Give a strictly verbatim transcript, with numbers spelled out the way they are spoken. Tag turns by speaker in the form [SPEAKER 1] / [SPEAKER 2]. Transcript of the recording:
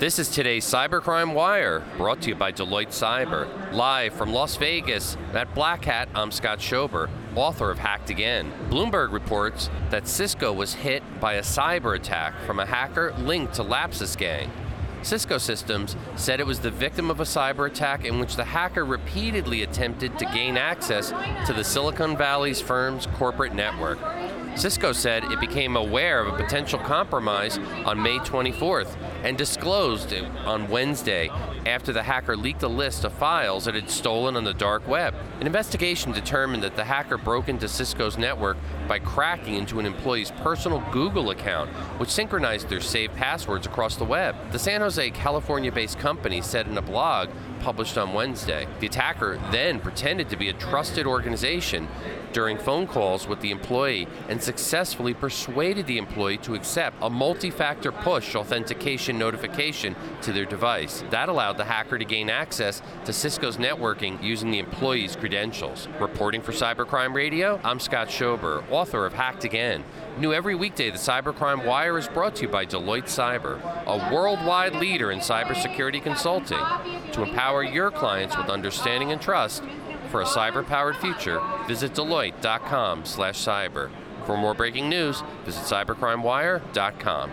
[SPEAKER 1] This is today's Cybercrime Wire, brought to you by Deloitte Cyber. Live from Las Vegas, at Black Hat, I'm Scott Schober, author of Hacked Again. Bloomberg reports that Cisco was hit by a cyber attack from a hacker linked to Lapsus Gang. Cisco Systems said it was the victim of a cyber attack in which the hacker repeatedly attempted to gain access to the Silicon Valley's firm's corporate network. Cisco said it became aware of a potential compromise on May twenty-fourth and disclosed it on Wednesday after the hacker leaked a list of files it had stolen on the dark web. An investigation determined that the hacker broke into Cisco's network by cracking into an employee's personal Google account, which synchronized their saved passwords across the web. The San Jose, California-based company said in a blog published on Wednesday. The attacker then pretended to be a trusted organization during phone calls with the employee and successfully persuaded the employee to accept a multi-factor push authentication notification to their device. That allowed the hacker to gain access to Cisco's networking using the employee's credentials. Reporting for Cybercrime Radio, I'm Scott Schober, author of Hacked Again. New every weekday, the Cybercrime Wire is brought to you by Deloitte Cyber, a worldwide leader in cybersecurity consulting, to empower your clients with understanding and trust. For a cyber-powered future, visit Deloitte dot com slash cyber. For more breaking news, visit cybercrime wire dot com.